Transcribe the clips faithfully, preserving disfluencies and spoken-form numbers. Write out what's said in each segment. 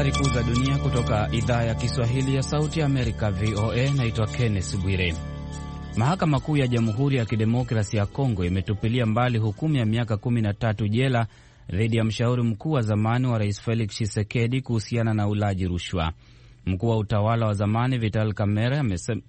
Habari kuu za dunia kutoka idhaa ya Kiswahili ya Sauti ya Amerika, V O A. Naitwa Kenneth Bwire. Mahakama Kuu ya Jamhuri ya Kidemokrasi ya Kongo imetupilia mbali hukumu ya miaka kumi na tatu jela dhidi ya mshauri mkuu wa zamani wa Rais Felix Tshisekedi kuhusiana na ulaji rushwa. Mkuu wa utawala wa zamani Vital Kamerhe amesema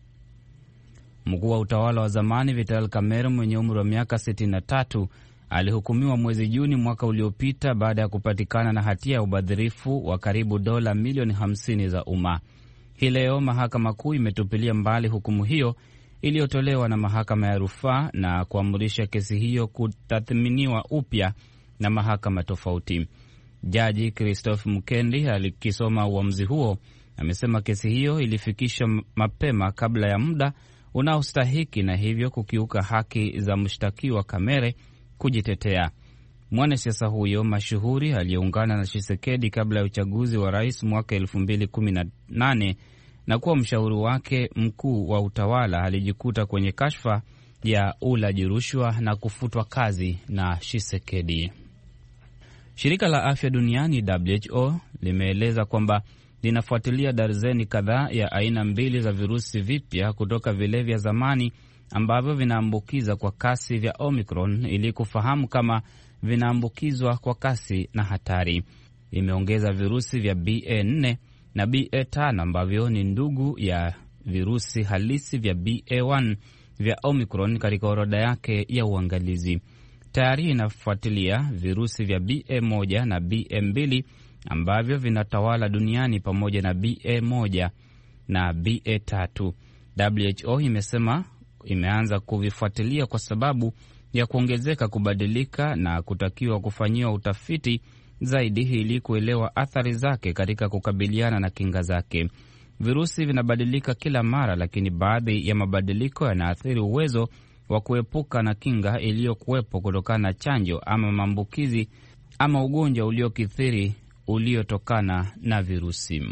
Mkuu wa utawala wa zamani Vital Kamerhe mwenye umri wa miaka sitini na tatu alihukumiwa mwezi Juni mwaka uliopita baada ya kupatikana na hatia ya ubadhirifu wa karibu dola milioni hamsini za umma. Hii leo mahakama kuu imetupilia mbali hukumu hiyo iliyotolewa na mahakama ya rufaa na kuamrisha kesi hiyo kutathminiwa upya na mahakama tofauti. Jaji Christophe Mukendi alikisoma uamuzi huo amesema kesi hiyo ilifikishwa mapema kabla ya muda unaostahiki na hivyo kukiuka haki za mshtakiwa Kamerhe kujitetea. Mwanasiasa huyo mashuhuri aliyeungana na Tshisekedi kabla ya uchaguzi wa rais mwaka elfu mbili kumi na nane na kuwa mshauri wake mkuu wa utawala alijikuta kwenye kashfa ya ulaji rushwa na kufutwa kazi na Tshisekedi. Shirika la Afya Duniani W H O limeeleza kwamba linafuatilia darzeni kadhaa ya aina mbili za virusi vipya kutoka vile vya zamani ambavyo vinaambukiza kwa kasi vya Omicron ili kufahamu kama vinaambukizwa kwa kasi na hatari. Imeongeza virusi vya B A nne na B A tano ambavyo ni ndugu ya virusi halisi vya B A moja vya Omicron katika orodha yake ya uangalizi. Tayari inafuatilia virusi vya B A moja na B A mbili ambavyo vinatawala duniani pamoja na B A moja na B A tatu. W H O imesema imeanza kuvifuatilia kwa sababu ya kuongezeka kubadilika na kutakiwa kufanyiwa utafiti zaidi ili kuelewa athari zake katika kukabiliana na kinga zake. Virusi vinabadilika kila mara, lakini baadhi ya mabadiliko yanaathiri uwezo wa kuepuka na kinga iliyokuwepo kutokana na chanjo ama maambukizi ama ugonjwa uliokithiri uliotokana na virusi.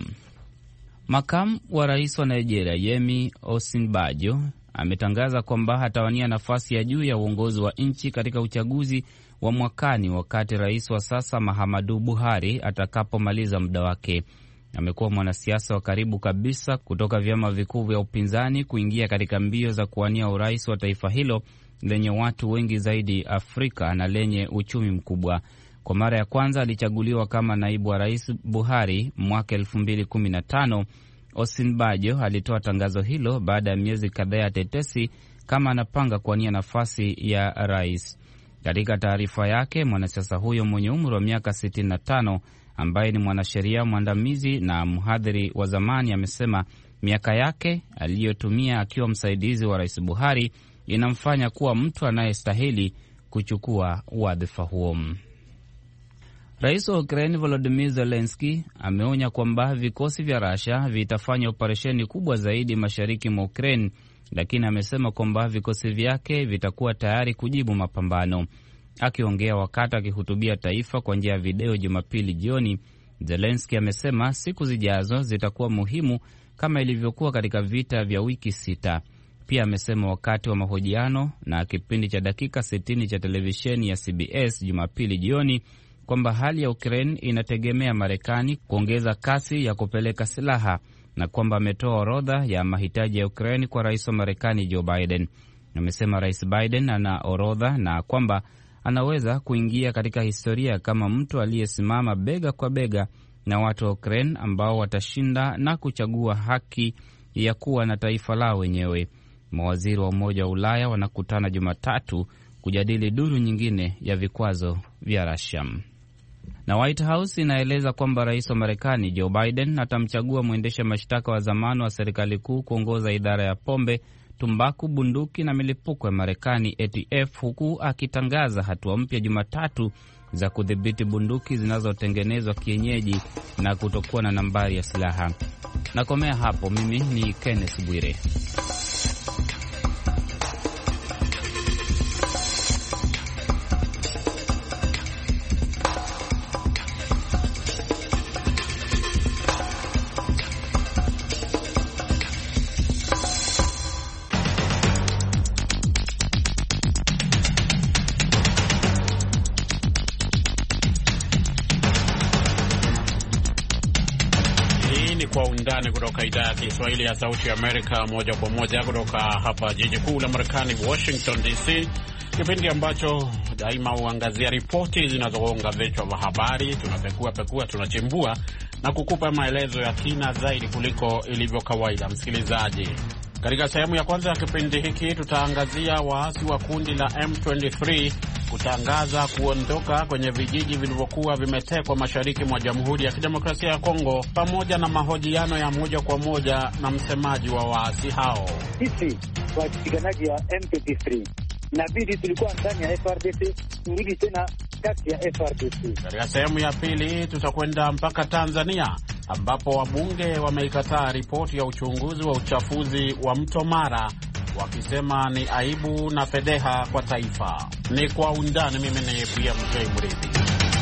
Makamu wa rais wa Nigeria Yemi Osinbajo ametangaza kwamba hatawania nafasi ya juu ya uongozi wa nchi katika uchaguzi wa mwakani wakati rais wa sasa Muhammadu Buhari atakapomaliza muda wake. Amekuwa mwanasiasa wa karibu kabisa kutoka vyama vikuu vya upinzani kuingia katika mbio za kuwania urais wa taifa hilo lenye watu wengi zaidi Afrika na lenye uchumi mkubwa. Kwa mara ya kwanza alichaguliwa kama naibu wa rais Buhari mwaka elfu mbili kumi na tano. Osinbajo alitoa tangazo hilo baada ya miezi kadhaa ya tetesi kama anapanga kuwania nafasi ya rais. Katika taarifa yake, mwanasiasa huyo mwenye umri wa miaka sitini na tano ambaye ni mwanasheria mwandamizi na mhadhiri wa zamani amesema miaka yake aliyotumia akiwa msaidizi wa rais Buhari inamfanya kuwa mtu anayestahili kuchukua wadhifa huo. Rais wa Ukraine Volodymyr Zelensky ameonya kwamba vikosi vya Russia vitafanya operesheni kubwa zaidi mashariki mwa Ukraine, lakini amesema kwamba vikosi vyake vitakuwa tayari kujibu mapambano. Akiongea wakati akihutubia taifa kwa njia ya video Jumapili jioni, Zelensky amesema siku zijazo zitakuwa muhimu kama ilivyokuwa katika vita vya wiki sita. Pia amesema wakati wa mahojiano na kipindi cha dakika sitini cha televisheni ya C B S Jumapili jioni kwamba hali ya Ukraine inategemea Marekani kuongeza kasi ya kupeleka silaha na kwamba ametoa orodha ya mahitaji ya Ukraine kwa rais wa Marekani Joe Biden. Amesema Rais Biden ana orodha na kwamba anaweza kuingia katika historia kama mtu aliyesimama bega kwa bega na watu wa Ukraine ambao watashinda na kuchagua haki ya kuwa na taifa lao wenyewe. Mawaziri wa Umoja wa Ulaya wanakutana Jumatatu kujadili duru nyingine ya vikwazo vya Russia. Na White House inaeleza kwamba rais wa Marekani Joe Biden atamchagua mwendesha mashtaka wa zamani wa serikali kuu kuongoza idara ya pombe, tumbaku, bunduki na milipuko ya Marekani A T F, huku akitangaza hatua mpya Jumatatu za kudhibiti bunduki zinazotengenezwa kienyeji na kutokuwa na nambari ya silaha. Nakomea hapo. Mimi ni Kenneth Bwire. ni Kwa Undani kutoka idhaa ya Kiswahili ya Sauti ya Amerika, moja kwa moja kutoka hapa jiji kuu la Marekani, Washington D C, kipindi ambacho daima huangazia ripoti zinazogonga vichwa vya habari. Tunapekua pekua, tunachimbua na kukupa maelezo ya kina zaidi kuliko ilivyo kawaida. Msikilizaji, katika sehemu ya kwanza ya kipindi hiki tutaangazia waasi wa kundi la M ishirini na tatu kutangaza kuondoka kwenye vijiji vilivyokuwa vimetekwa mashariki mwa Jamhuri ya Kidemokrasia ya Kongo, pamoja na mahojiano ya moja kwa moja na msemaji wa waasi hao. Sisi wapiganaji wa M ishirini na tatu inabidi tulikuwa ndani ya F R D C, turudi tena kati ya F R D C. Katika sehemu ya pili tutakwenda mpaka Tanzania, ambapo wabunge wameikataa ripoti ya uchunguzi wa uchafuzi wa Mto Mara, wakisema ni aibu na fedheha kwa taifa. Ni Kwa Undani. Mimi ni Pia Mzee Mridhi.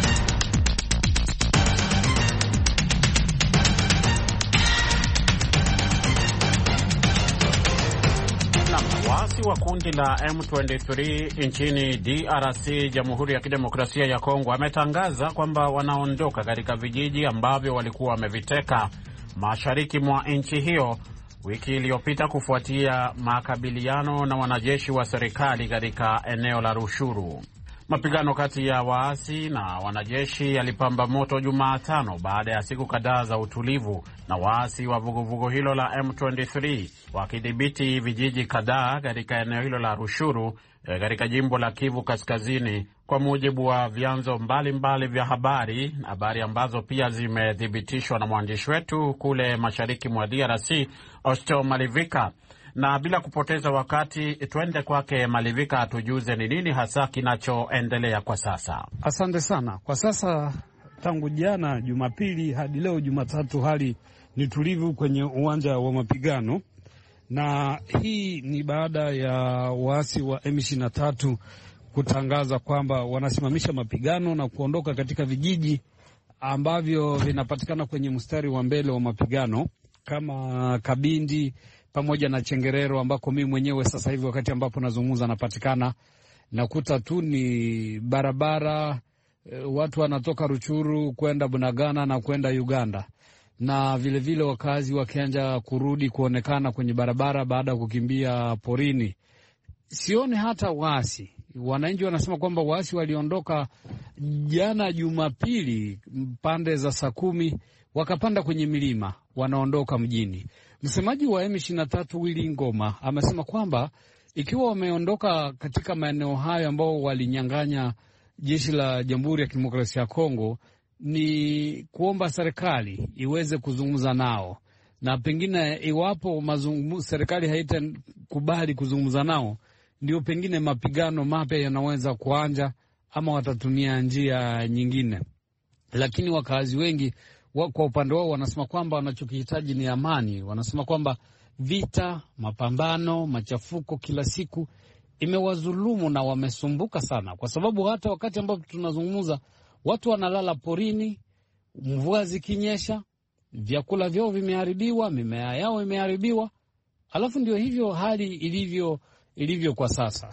Waasi wa kundi la M ishirini na tatu nchini D R C, Jamhuri ya Kidemokrasia ya Kongo, wametangaza kwamba wanaondoka katika vijiji ambavyo walikuwa wameviteka mashariki mwa nchi hiyo wiki iliyopita kufuatia makabiliano na wanajeshi wa serikali katika eneo la Rushuru. Mapigano kati ya waasi na wanajeshi yalipamba moto Jumatano baada ya siku kadhaa za utulivu, na waasi wa vuguvugu hilo la M ishirini na tatu wakidhibiti vijiji kadhaa katika eneo hilo la Rushuru katika jimbo la Kivu Kaskazini, kwa mujibu wa vyanzo mbalimbali vya habari, habari ambazo pia zimethibitishwa na mwandishi wetu kule mashariki mwa D R C, Osto Malivika. Na bila kupoteza wakati, twende kwake Malivika atujuze ni nini hasa kinachoendelea kwa sasa. Asante sana. Kwa sasa tangu jana Jumapili hadi leo Jumatatu, hali ni tulivu kwenye uwanja wa mapigano, na hii ni baada ya waasi wa M ishirini na tatu kutangaza kwamba wanasimamisha mapigano na kuondoka katika vijiji ambavyo vinapatikana kwenye mstari wa mbele wa mapigano kama Kabindi pamoja na Chengerero, ambako mimi mwenyewe sasa hivi wakati ambapo nazungumza napatikana. Nakuta tu ni barabara, watu wanatoka Ruchuru kwenda Bunagana na kwenda Uganda, na vile vile wakazi wakianza kurudi kuonekana kwenye barabara baada ya kukimbia porini. Sione hata waasi. Wananchi wanasema kwamba waasi waliondoka jana Jumapili pande za saa kumi, wakapanda kwenye milima, wanaondoka mjini. Msemaji wa M ishirini na tatu Willy Ngoma amesema kwamba ikiwa wameondoka katika maeneo hayo ambao walinyang'anya jeshi la Jamhuri ya Kidemokrasia ya Kongo, ni kuomba serikali iweze kuzungumza nao, na pengine iwapo mazungumzo serikali haitakubali kuzungumza nao, ndio pengine mapigano mapya yanaweza kuanza ama watatumia njia nyingine. Lakini wakazi wengi kwa upande wao wanasema kwamba wanachokihitaji ni amani. Wanasema kwamba vita, mapambano, machafuko kila siku imewazulumu na wamesumbuka sana, kwa sababu hata wakati ambapo tunazungumza watu wanalala porini, mvua zikinyesha, vyakula vyao vimeharibiwa, mimea yao imeharibiwa. Alafu ndio hivyo hali ilivyo ilivyo kwa sasa.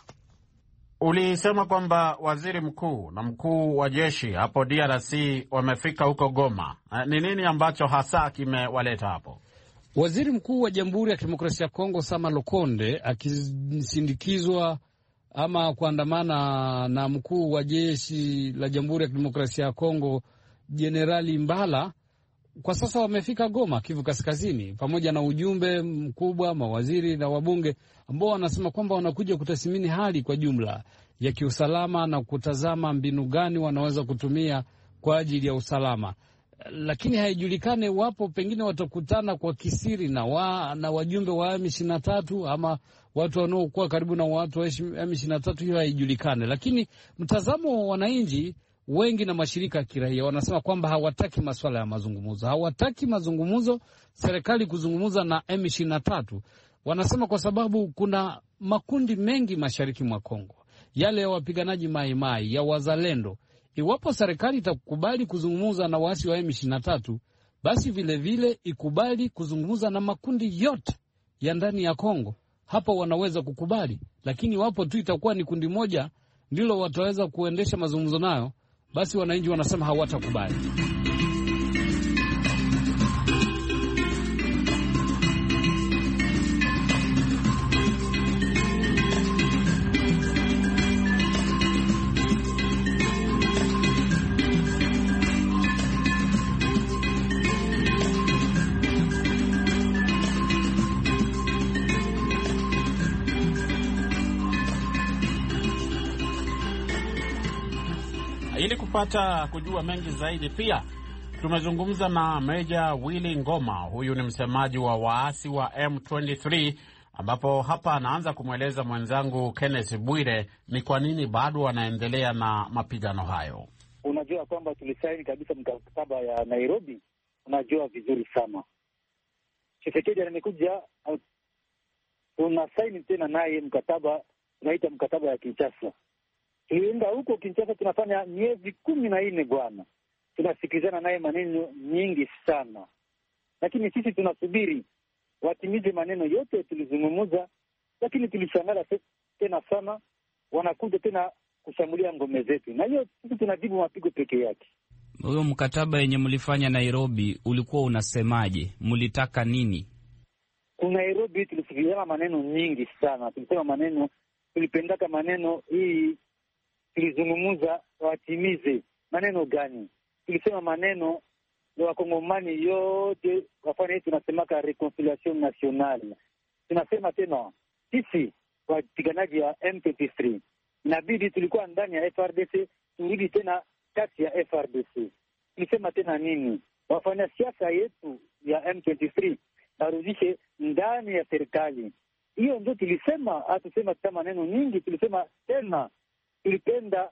Ulisema kwamba waziri mkuu na mkuu wa jeshi hapo D R C wamefika huko Goma. Ni nini ambacho hasa kimewaleta hapo? Waziri mkuu wa Jamhuri ya Kidemokrasia ya Kongo Sama Lukonde akisindikizwa ama kuandamana na mkuu wa jeshi la Jamhuri ya Kidemokrasia ya Kongo Jenerali Mbala, kwa sasa wamefika Goma, Kivu Kaskazini, pamoja na ujumbe mkubwa, mawaziri na wabunge ambao wanasema kwamba wanakuja kutathmini hali kwa jumla ya kiusalama na kutazama mbinu gani wanaweza kutumia kwa ajili ya usalama. Lakini haijulikane wapo pengine watakutana kwa kisiri na wa, na wajumbe wa M ishirini na tatu ama watu wanaokuwa karibu na watu wa M ishirini na tatu, hiyo haijulikane. Lakini mtazamo wa wananchi wengi na mashirika ya kiraia wanasema kwamba hawataki masuala ya mazungumzo. Hawataki mazungumzo, serikali kuzungumza na M ishirini na tatu. Wanasema kwa sababu kuna makundi mengi mashariki mwa Kongo, yale ya wapiganaji maimai, ya wazalendo. Iwapo serikali itakubali kuzungumza na waasi wa M ishirini na tatu, basi vile vile ikubali kuzungumza na makundi yote ya ndani ya Kongo. Hapo wanaweza kukubali, lakini wapo tu itakuwa ni kundi moja ndilo wataweza kuendesha mazungumzo nayo, basi wananchi wanasema hawatakubali. kupata kujua mengi zaidi, pia tumezungumza na Meja Willy Ngoma. Huyu ni msemaji wa waasi wa M ishirini na tatu, ambapo hapa anaanza kumweleza mwenzangu Kenneth Bwire ni kwa nini bado wanaendelea na mapigano hayo. Unajua kwamba tulisaini kabisa mkataba ya Nairobi, unajua vizuri sana. Tshisekedi amekuja, tunasaini tena naye mkataba, tunaita mkataba ya Kinshasa. Tulienda huko Kinshasa, tunafanya miezi kumi na nne bwana. Tunasikizana naye maneno nyingi sana. Lakini sisi tunasubiri watimize maneno yote tulizungumza, lakini tulishangaa tena sana, wanakuja tena kushambulia ngome zetu. Na hiyo sisi tunajibu mapigo peke yake. Huyo mkataba yenye mlifanya Nairobi ulikuwa unasemaje? Mlitaka nini? Kuna Nairobi tulisikilizana maneno nyingi sana. Tulisema maneno, tulipendaka maneno hii tulizungumza watimize. Maneno gani? Tulisema maneno ya wakongomani yote wafanye hii tunasemaka reconciliation nationale. Tunasema tena sisi wapiganaji ya M ishirini na tatu inabidi tulikuwa ndani ya F R D C, turudi tena kati ya F R D C. Tulisema tena nini? Wafanya siasa yetu ya M ishirini na tatu barudishe ndani ya serikali. Hiyo ndio tulisema, hatusema kama maneno nyingi. Tulisema tena tulipenda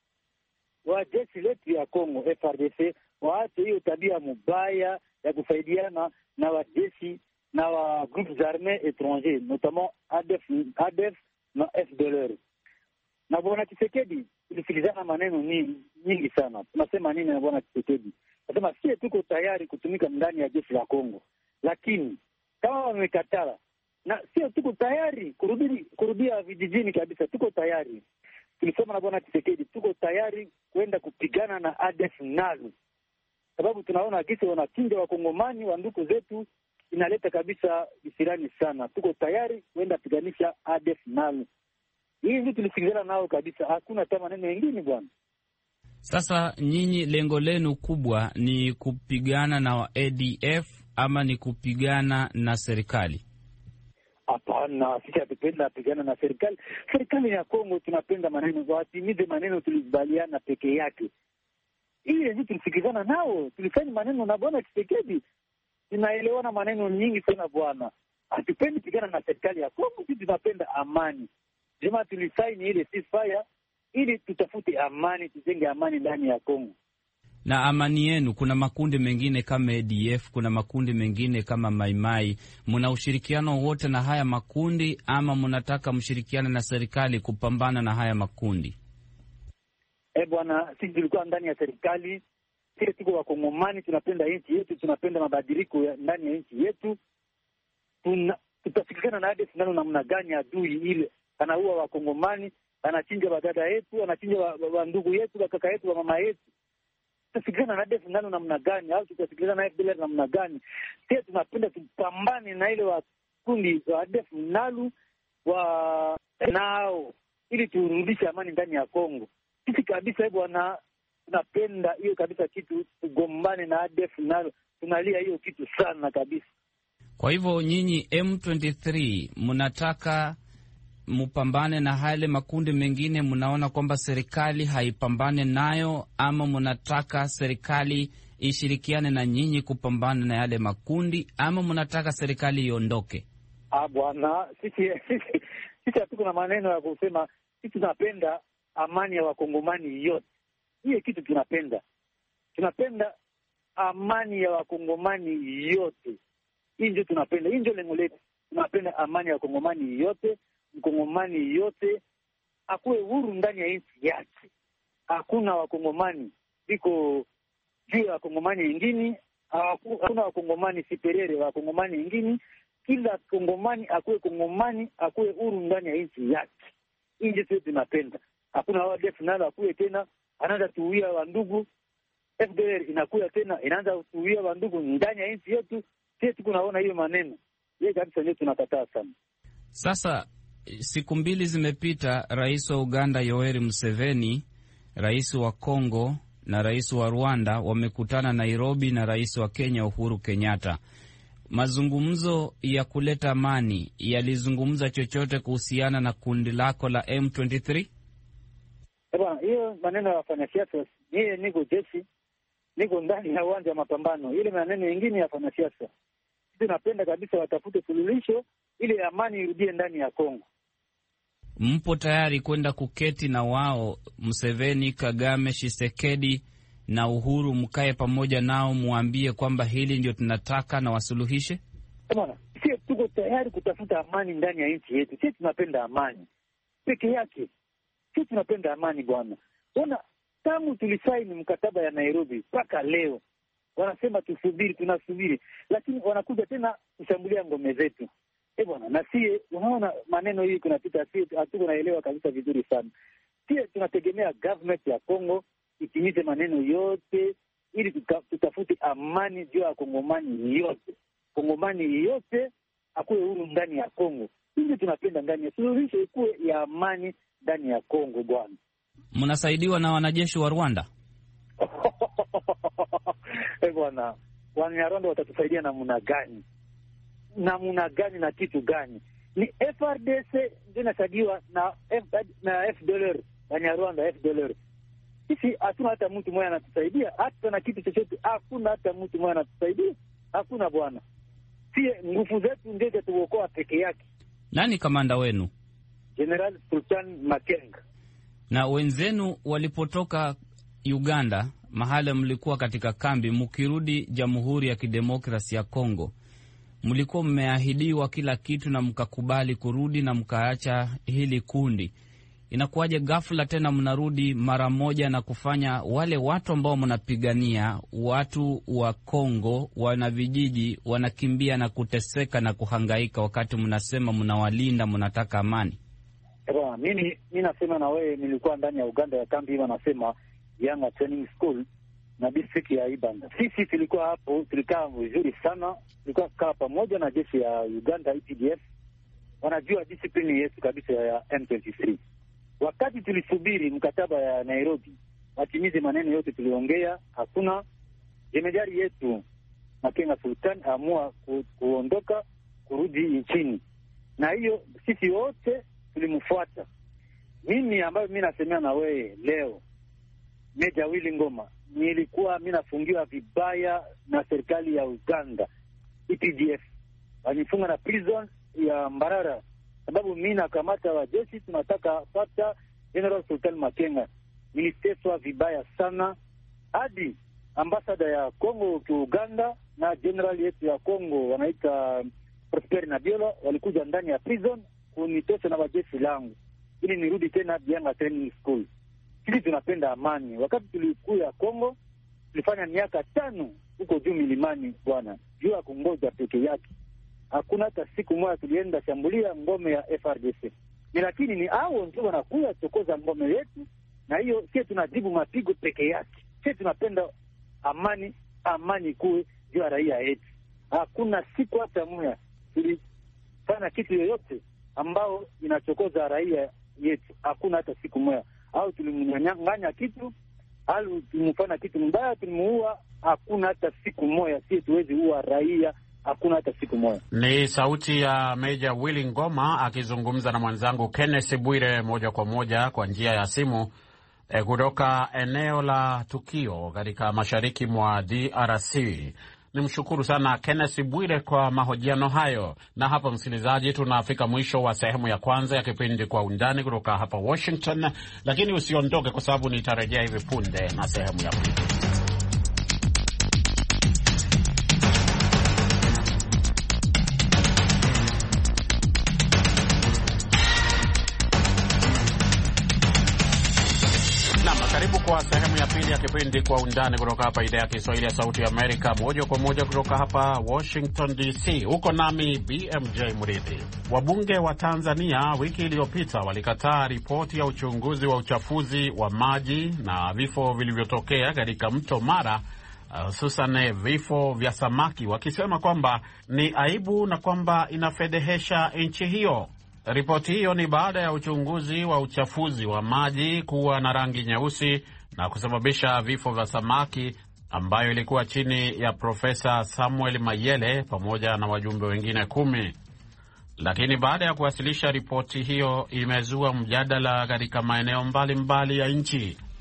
wa jeshi letu ya Kongo F R D C waache hiyo tabia mubaya ya kusaidiana na wajeshi na wa groupes armés étrangers, notamment A D F, A D F na F D L R. Na bwana Tshisekedi tulisikilizana maneno nyingi, nyingi sana. Tunasema nini na bwana Tshisekedi? Nasema sisi tuko tayari kutumika ndani ya jeshi la Kongo, lakini kama wamekataa, na sio tuko tayari kurudi kurudia vijijini kabisa, tuko tayari. Tulisema na bwana Tshisekedi tuko tayari kwenda kupigana na A D F Nalu, sababu tunaona kisi wanachinja wakongomani wa ndugu zetu, inaleta kabisa bisirani sana. Tuko tayari kwenda piganisha A D F Nalu. Hii ndio tulisikilizana nao kabisa, hakuna hata maneno mengine bwana. Sasa nyinyi lengo lenu kubwa ni kupigana na A D F ama ni kupigana na serikali? Hapana, sisi hatupenda kupigana na serikali. Serikali ya Kongo tunapenda maneno, watimize maneno tulizibaliana peke yake. Hii ndio tulisikizana nao, tulifanya maneno na bwana Tshisekedi. Tunaelewana maneno nyingi sana bwana. Hatupendi kupigana na serikali ya Kongo, sisi tunapenda amani. Jema tulisaini ile ceasefire ili tutafute amani, tujenge amani ndani ya Kongo. Na amani yenu, kuna makundi mengine kama A D F, kuna makundi mengine kama Maimai. Muna ushirikiano wote na haya makundi ama mnataka mshirikiane na serikali kupambana na haya makundi? Eh bwana, sisi tulikuwa ndani ya serikali. Sisi tuko wakongomani, tunapenda nchi yetu, tunapenda mabadiliko ndani ya nchi yetu. Tuna tutafikana na A D F nalo namna gani adui ile anaua wakongomani, anachinja badada yetu, anachinja wa, wa ndugu yetu, wa kaka yetu, wa mama yetu. Tutafikana na A D F nalo namna gani, au tutafikana na F D L R namna gani? Sisi tunapenda tupambane na ile wa kundi wa A D F nalo wa nao ili turudishe amani ndani ya Kongo. Sisi kabisa hebu wana tunapenda hiyo kabisa kitu, tugombane na A D F nalo, tunalia hiyo kitu sana kabisa. Kwa hivyo nyinyi M ishirini na tatu mnataka mupambane na hale makundi mengine, mnaona kwamba serikali haipambane nayo, ama mnataka serikali ishirikiane na nyinyi kupambana na yale makundi, ama mnataka serikali iondoke? Ah bwana, sisi sisi sisi hatuko na maneno ya kusema. Sisi tunapenda amani ya wakongomani yote. Hiyo kitu tunapenda. Tunapenda amani ya wakongomani yote. Hii ndio tunapenda. Hii ndio lengo letu. Tunapenda amani ya wakongomani yote. Mkongomani yote akuwe huru ndani ya nchi yake. Hakuna wakongomani iko juu ya wakongomani wengine, hakuna wakongomani superior wa wakongomani wengine. Kila kongomani akuwe kongomani, akuwe huru ndani ya nchi yake. Hii ndio tunapenda. Hakuna wa def nalo akuwe tena anaanza tuuia wa ndugu. F D L R inakuwa tena inaanza tuuia wa ndugu ndani ya nchi yetu. Sisi tunaona hiyo maneno. Yeye kabisa ndio tunakataa sana. Sasa siku mbili zimepita, rais wa Uganda Yoweri Museveni, rais wa Kongo na rais wa Rwanda wamekutana Nairobi na rais wa Kenya Uhuru Kenyatta. Mazungumzo ya kuleta amani yalizungumza chochote kuhusiana na kundi lako la M ishirini na tatu? Bwana, hiyo maneno ya wafanyasiasa Niye niko jeshi, niko ndani ya uwanja wa mapambano. Ile maneno mengine ya wanasiasa, sisi napenda kabisa watafute suluhisho ili amani irudie ndani ya Kongo. Mpo tayari kwenda kuketi na wao, Museveni, Kagame, Tshisekedi na Uhuru, mkae pamoja nao muambie kwamba hili ndio tunataka na wasuluhishe? Bwana, sisi tuko tayari kutafuta amani ndani ya nchi yetu. Sisi tunapenda amani peke yake. Sisi tunapenda amani bwana. Ona, tangu tulisaini mkataba ya Nairobi mpaka leo wanasema tusubiri, tunasubiri, lakini wanakuja tena kushambulia ngome zetu. Eh bwana, na sie unaona maneno hii kunapita, sie hatuko naelewa kabisa vizuri sana. Sie tunategemea government ya Kongo itimize maneno yote ili tuta, tutafute amani juu ya Kongomani yote. Kongomani yote akuwe huru ndani ya Kongo. Hivi tunapenda ndani ya suluhisho ikuwe ya amani ndani ya Kongo bwana. Mnasaidiwa na wanajeshi wa Rwanda? Eh bwana, Wanyarwanda watatusaidia namna gani? Namna gani na kitu gani? Ni F R D C ndio inasaidiwa na F, na F D L R, Wanyarwanda F D L R. Sisi hatuna hata mtu mmoja anatusaidia, hata na kitu chochote hakuna, hata mtu mmoja anatusaidia. Hakuna bwana. Sie nguvu zetu ndio tuokoa peke yake. Nani kamanda wenu? General Sultan Makenga. Na wenzenu walipotoka Uganda, mahali mlikuwa katika kambi, mkirudi Jamhuri ya Kidemokrasia ya Kongo, mlikuwa mmeahidiwa kila kitu na mkakubali kurudi na mkaacha hili kundi. Inakuwaje ghafla tena mnarudi mara moja na kufanya wale watu ambao mnapigania, watu wa Kongo, wana vijiji, wanakimbia na kuteseka na kuhangaika, wakati mnasema mnawalinda, mnataka amani? Eba, mimi mimi nasema na wewe, nilikuwa ndani ya Uganda ya kambi hiyo, nasema Yanga Training School na district ya Ibanda. Sisi tulikuwa hapo, tulikaa vizuri sana, tulikuwa kaa pamoja na jeshi ya Uganda U P D F. Wanajua discipline yetu kabisa ya M ishirini na tatu. Wakati tulisubiri mkataba ya Nairobi watimize maneno yote tuliongea, hakuna. Jemedari yetu Makenga Sultan amua ku, kuondoka kurudi nchini, na hiyo sisi wote tulimfuata. Mimi ambayo mimi nasemea na wewe leo, Meja Willy Ngoma, nilikuwa mimi nafungiwa vibaya na serikali ya Uganda U P D F, wanifunga na prison ya Mbarara sababu mimi na kamata wa jeshi tunataka pata General Sultan Makenga. Niliteswa vibaya sana hadi ambasada ya Kongo kwa Uganda na general yetu ya Kongo wanaita Prosper Nabiola walikuja ndani ya prison kunitesa na wajeshi langu ili nirudi tena Yanga Training School. Sisi tunapenda amani. Wakati tulikuja Kongo tulifanya miaka tano huko juu milimani bwana, juu ya kungoja peke yake. Hakuna hata siku moja tulienda shambulia ngome ya F R D C. Ni lakini ni hao ndio wanakuja chokoza ngome yetu, na hiyo sisi tunajibu mapigo peke yake. Sisi tunapenda amani, amani kuwe juu ya raia yetu. Hakuna siku hata moja tulifanya kitu yoyote ambao inachokoza raia yetu. Hakuna hata siku moja. Au tulimnyang'anya kitu, au tulimfanya kitu mbaya, tulimuua. Hakuna hata siku moja sisi tuwezi uwa raia. Hakuna hata siku moja. Ni sauti ya Meja Willy Ngoma akizungumza na mwenzangu Kenneth Bwire moja kwa moja kwa njia ya simu e, kutoka eneo la tukio katika mashariki mwa D R C. Nimshukuru sana Kenneth Bwire kwa mahojiano hayo. Na hapa msikilizaji, tunafika mwisho wa sehemu ya kwanza ya kipindi Kwa Undani kutoka hapa Washington, lakini usiondoke kwa sababu nitarejea hivi punde na sehemu ya pili. Karibu kwa sehemu ya pili ya kipindi Kwa Undani kutoka hapa idhaa ya Kiswahili ya Sauti ya Amerika, moja kwa moja kutoka hapa Washington D C. Huko nami B M J Murithi. Wabunge wa Tanzania wiki iliyopita walikataa ripoti ya uchunguzi wa uchafuzi wa maji na vifo vilivyotokea katika mto Mara, hususan uh, vifo vya samaki, wakisema kwamba ni aibu na kwamba inafedhehesha nchi hiyo. Ripoti hiyo ni baada ya uchunguzi wa uchafuzi wa maji kuwa na rangi nyeusi na kusababisha vifo vya samaki, ambayo ilikuwa chini ya Profesa Samuel Mayele pamoja na wajumbe wengine kumi. Lakini baada ya kuwasilisha ripoti hiyo imezua mjadala katika maeneo mbalimbali ya nchi.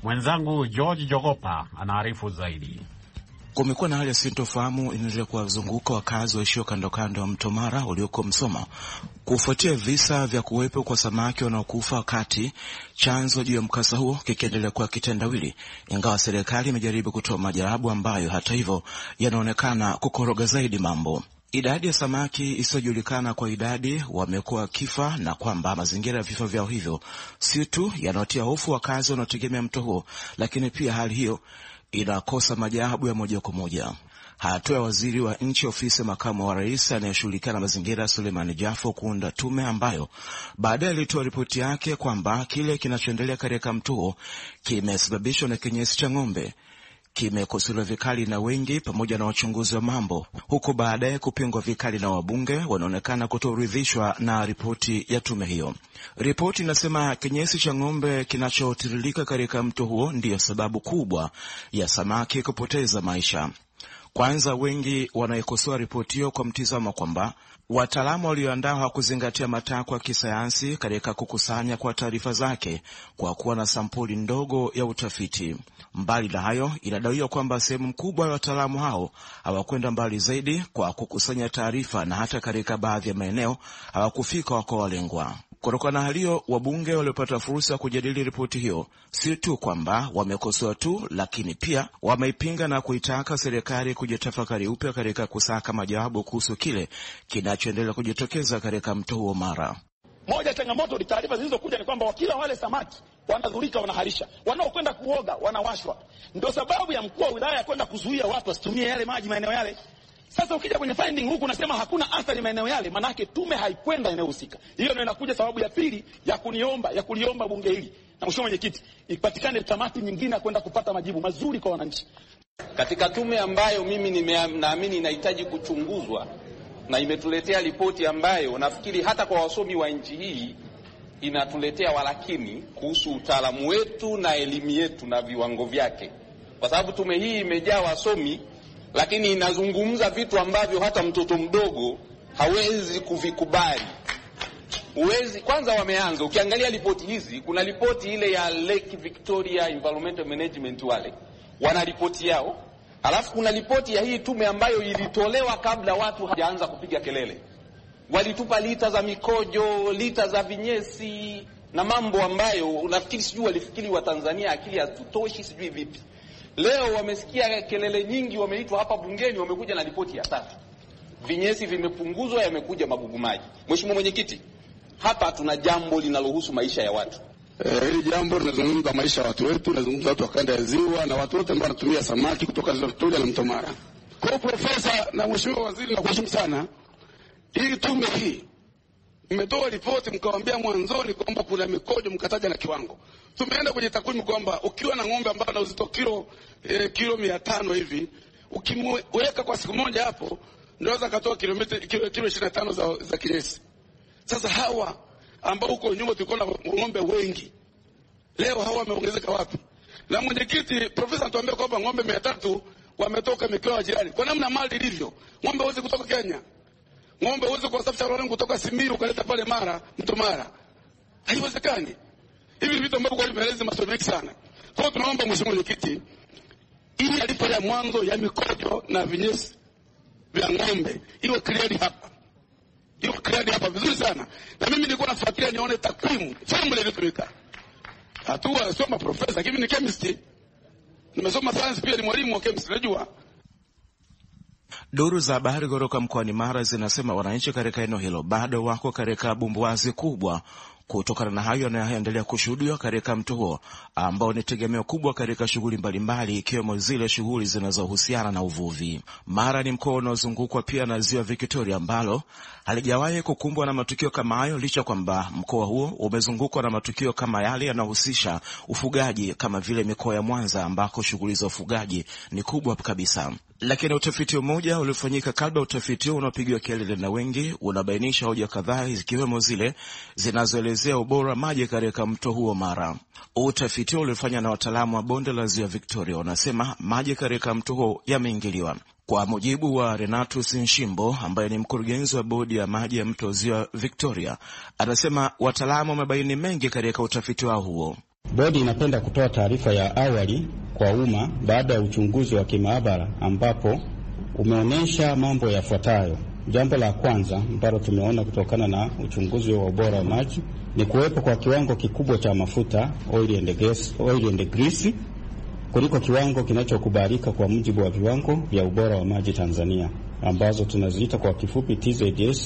Mwenzangu George Jogopa anaarifu zaidi. Kumekuwa na hali ya sintofahamu inaendelea kuwazunguka wakazi waishio kando kando ya mto Mara ulioko Msoma kufuatia visa vya kuwepo kwa samaki wanaokufa, wakati chanzo juu ya mkasa huo kikiendelea kuwa kitendawili, ingawa serikali imejaribu kutoa majawabu ambayo hata hivyo yanaonekana kukoroga zaidi mambo. Idadi ya samaki isiyojulikana kwa idadi wamekuwa kifa, na kwamba mazingira ya vifo vyao hivyo si tu yanaotia hofu wakazi wanaotegemea mto huo, lakini pia hali hiyo inakosa majawabu ya moja kwa moja. Hatua ya waziri wa nchi ofisi ya makamu wa rais anayeshughulikia na mazingira Suleiman Jafo kuunda tume ambayo baadaye alitoa ripoti yake kwamba kile kinachoendelea katika mto huo kimesababishwa na kinyesi cha ng'ombe kimekosolewa vikali na wengi pamoja na wachunguzi wa mambo, huku baadaye kupingwa vikali na wabunge wanaonekana kutoridhishwa na ripoti ya tume hiyo. Ripoti inasema kinyesi cha ng'ombe kinachotiririka katika mto huo ndiyo sababu kubwa ya samaki kupoteza maisha. Kwanza, wengi wanaikosoa ripoti hiyo kwa mtizamo kwamba wataalamu walioandaa hawakuzingatia matakwa ya kisayansi katika kukusanya kwa taarifa zake kwa kuwa na sampuli ndogo ya utafiti. Mbali na hayo, inadaiwa kwamba sehemu kubwa ya wataalamu hao hawakwenda mbali zaidi kwa kukusanya taarifa, na hata katika baadhi ya maeneo hawakufika wako walengwa. Kutokana na hiyo, wabunge waliopata fursa ya kujadili ripoti hiyo si tu kwamba wamekosoa tu, lakini pia wameipinga na kuitaka serikali kujitafakari upya katika kusaka majawabu kuhusu kile kinachoendelea kujitokeza katika mto huo Mara. Moja ya changamoto ni taarifa zilizokuja ni kwamba wakila wale samaki wanadhurika, wanaharisha, wanaokwenda kuoga wanawashwa. Ndio sababu ya mkuu wa wilaya kwenda kuzuia watu wasitumie yale maji maeneo yale. Sasa ukija kwenye finding huku unasema hakuna athari maeneo yale, manake tume haikwenda eneo husika. Hiyo ndio inakuja sababu ya pili ya kuniomba ya kuliomba bunge hili na mheshimiwa mwenyekiti, ipatikane kamati nyingine kwenda kupata majibu mazuri kwa wananchi. Katika tume ambayo mimi ninaamini inahitaji kuchunguzwa na imetuletea ripoti ambayo nafikiri hata kwa wasomi wa nchi hii inatuletea walakini kuhusu utaalamu wetu na elimu yetu na viwango vyake, kwa sababu tume hii imejaa wasomi lakini inazungumza vitu ambavyo hata mtoto mdogo hawezi kuvikubali. Uwezi, kwanza wameanza, ukiangalia ripoti hizi, kuna ripoti ile ya Lake Victoria Environmental Management, wale wana ripoti yao, alafu kuna ripoti ya hii tume ambayo ilitolewa kabla watu hajaanza kupiga kelele. Walitupa lita za mikojo, lita za vinyesi na mambo ambayo unafikiri sijui walifikiri wa Tanzania akili hatutoshi sijui vipi. Leo wamesikia kelele nyingi, wameitwa hapa bungeni, wamekuja na ripoti ya tatu. Vinyesi vimepunguzwa, yamekuja magugu maji. Mheshimiwa mwenyekiti, hapa tuna jambo linalohusu maisha ya watu. Eh, hili jambo linazungumza maisha ya watu wetu, linazungumza watu wa kanda ya Ziwa na watu wote ambao wanatumia samaki kutoka Ziwa Victoria na mto Mara. Kwa profesa na mheshimiwa waziri, nakuheshimu sana. Hii tume hii mmetoa ripoti mkawaambia mwanzoni kwamba kuna mikojo, mkataja na kiwango. Tumeenda kwenye takwimu kwamba ukiwa na ng'ombe ambaye ana uzito kilo eh, kilo mia tano hivi, ukimweka kwa siku moja hapo ndio katoa kilomita kilo, kilo ishirini na tano za, za kinyesi. Sasa hawa ambao huko nyuma tulikuwa na ng'ombe wengi, leo hawa wameongezeka wapi? Na mwenyekiti, profesa anatuambia kwamba ng'ombe mia tatu wametoka mikoa jirani. Kwa namna mali ilivyo, ng'ombe hawezi kutoka Kenya, ng'ombe hawezi kuwasafisha roho kutoka Simiyu kuleta pale Mara, mto Mara. Haiwezekani. Hivi vitu ambavyo kwa vimelezi maswali mengi sana. Kwa hiyo tunaomba mheshimiwa mwenyekiti, ili alipo ya mwanzo ya mikojo na vinyesi vya ng'ombe iwe clear hapa. Iwe clear hapa vizuri sana. Na mimi nilikuwa nafuatilia nione takwimu, formula iliyotumika. Hatua soma profesa, lakini ni chemistry. Nimesoma science pia, ni mwalimu wa chemistry najua. Duru za habari kutoka mkoani Mara zinasema wananchi katika eneo hilo bado wako katika bumbuazi kubwa kutokana na hayo yanayoendelea kushuhudiwa katika mto huo ambao ni tegemeo kubwa katika shughuli mbalimbali ikiwemo zile shughuli zinazohusiana na uvuvi. Mara ni mkoa unaozungukwa pia na Ziwa Victoria ambalo halijawahi kukumbwa na matukio kama hayo, licha kwamba mkoa huo umezungukwa na matukio kama yale yanayohusisha ufugaji kama vile mikoa ya Mwanza ambako shughuli za ufugaji ni kubwa kabisa. Lakini utafiti mmoja uliofanyika kabla utafiti huo unaopigiwa kelele na wengi unabainisha hoja kadhaa zikiwemo zile zinazoelezea ubora maji katika mto huo Mara. Utafiti huo ulifanywa na wataalamu wa bonde la Ziwa Victoria wanasema maji katika mto huo yameingiliwa. Kwa mujibu wa Renatus Nshimbo ambaye ni mkurugenzi wa bodi ya maji ya mto Ziwa Victoria, anasema wataalamu wamebaini mengi katika utafiti wao huo. Bodi inapenda kutoa taarifa ya awali kwa umma baada ya uchunguzi wa kimaabara ambapo umeonyesha mambo yafuatayo. Jambo la kwanza ambalo tumeona kutokana na uchunguzi wa ubora wa maji ni kuwepo kwa kiwango kikubwa cha mafuta oil and gas, oil and grease kuliko kiwango kinachokubalika kwa mujibu wa viwango vya ubora wa maji Tanzania ambazo tunaziita kwa kifupi T Z S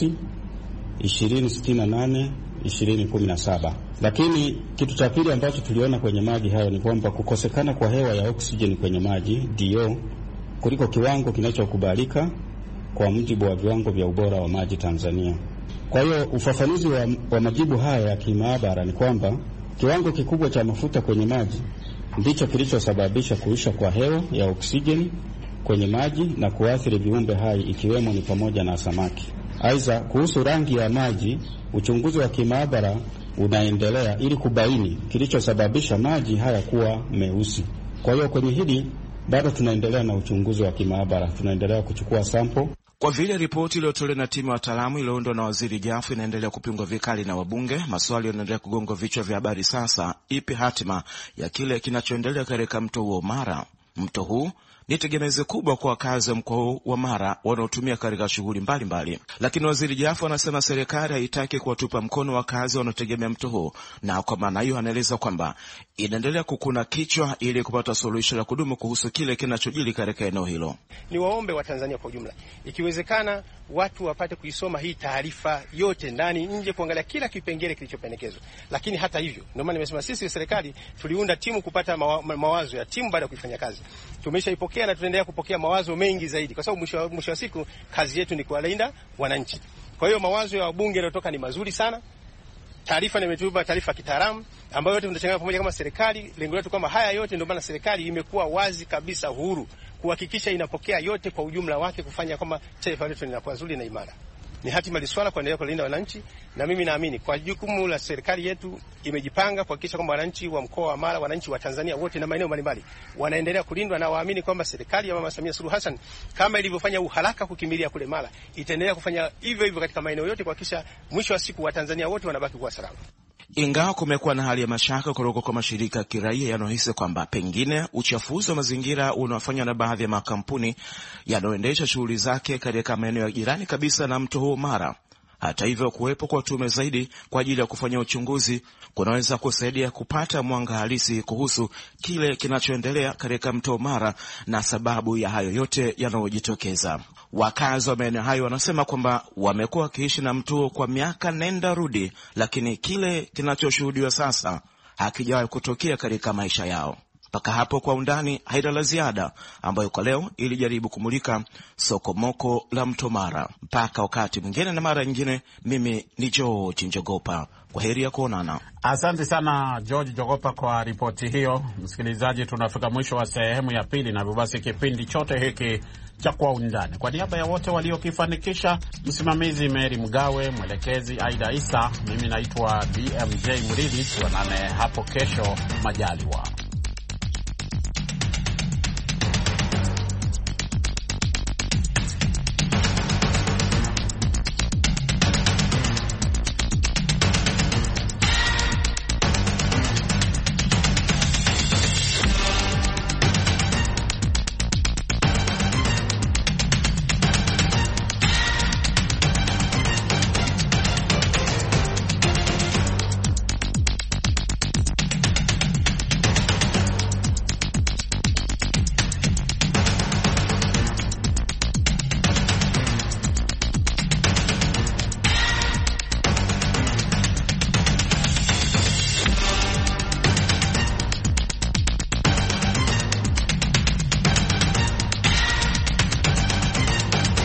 ishirini sitini na nane ishirini kumi na saba. Lakini kitu cha pili ambacho tuliona kwenye maji hayo ni kwamba kukosekana kwa hewa ya oksijeni kwenye maji D O kuliko kiwango kinachokubalika kwa mujibu wa viwango vya ubora wa maji Tanzania. Kwa hiyo ufafanuzi wa, wa majibu haya ya kimaabara ni kwamba kiwango kikubwa cha mafuta kwenye maji ndicho kilichosababisha kuisha kwa hewa ya oksijeni kwenye maji na kuathiri viumbe hai ikiwemo ni pamoja na samaki. Aidha, kuhusu rangi ya maji, uchunguzi wa kimaabara unaendelea ili kubaini kilichosababisha maji haya kuwa meusi. Kwa hiyo kwenye hili bado tunaendelea na uchunguzi wa kimaabara, tunaendelea kuchukua sample. Kwa vile ripoti iliyotolewa na timu ya wataalamu iliyoundwa na Waziri Jafo inaendelea kupingwa vikali na wabunge, maswali yanaendelea kugonga vichwa vya habari sasa. Ipi hatima ya kile kinachoendelea katika mto huo Mara? Mto huu ni tegemezi kubwa kwa wakazi wa mkoa wa Mara wanaotumia katika shughuli mbalimbali. Lakini Waziri Jafo anasema serikali haitaki kuwatupa mkono wakazi wanaotegemea mto huu, na kwa maana hiyo anaeleza kwamba inaendelea kukuna kichwa ili kupata suluhisho la kudumu kuhusu kile kinachojili katika eneo hilo. Ni waombe wa Tanzania kwa ujumla, ikiwezekana watu wapate kuisoma hii taarifa yote ndani nje, kuangalia kila kipengele kilichopendekezwa. Lakini hata hivyo, ndio maana nimesema sisi serikali tuliunda timu kupata mawa, mawazo ya timu baada ya kuifanya kazi. Tumeshaipokea na tunaendelea kupokea mawazo mengi zaidi, kwa sababu mwisho mwisho wa siku kazi yetu ni kuwalinda wananchi. Kwa hiyo mawazo ya wabunge yanayotoka ni mazuri sana. Taarifa nimetupa taarifa kitaalamu ambayo yote tunachanganya pamoja kama serikali. Lengo letu kama haya yote, ndio maana serikali imekuwa wazi kabisa, huru kuhakikisha inapokea yote kwa ujumla wake, kufanya kama taifa letu linakuwa zuri na imara. Ni hatima ya swala kuendelea kulinda wananchi, na mimi naamini kwa jukumu la serikali yetu imejipanga kuhakikisha kwamba wananchi wa mkoa wa Mara, wananchi wa Tanzania wote na maeneo mbalimbali wanaendelea kulindwa, na waamini kwamba serikali ya Mama Samia Suluhu Hassan kama ilivyofanya uharaka kukimbilia kule Mara itaendelea kufanya hivyo hivyo katika maeneo yote kuhakikisha mwisho wa siku wa Tanzania wote wanabaki kuwa salama. Ingawa kumekuwa na hali ya mashaka kutoka kwa mashirika ya kiraia yanayohisi kwamba pengine uchafuzi wa mazingira unaofanywa na baadhi ya makampuni yanayoendesha shughuli zake katika maeneo ya jirani kabisa na mto huo Mara. Hata hivyo, kuwepo kwa tume zaidi kwa ajili ya kufanya uchunguzi kunaweza kusaidia kupata mwanga halisi kuhusu kile kinachoendelea katika mto Mara na sababu ya hayo yote yanayojitokeza. Wakazi wa maeneo hayo wanasema kwamba wamekuwa wakiishi na mto kwa miaka nenda rudi, lakini kile kinachoshuhudiwa sasa hakijawahi kutokea katika maisha yao. Mpaka hapo kwa undani haida la ziada ambayo kwa leo ilijaribu kumulika sokomoko la mto Mara. Mpaka wakati mwingine na mara nyingine, mimi ni George Njogopa. Kwa heri ya kuonana. Asante sana George Njogopa kwa ripoti hiyo. Msikilizaji, tunafika mwisho wa sehemu ya pili, na basi kipindi chote hiki cha Kwa Undani, kwa niaba ya wote waliokifanikisha, msimamizi Mary Mgawe, mwelekezi Aida Isa, mimi naitwa B M J Mridhi. Tuonane hapo kesho majaliwa.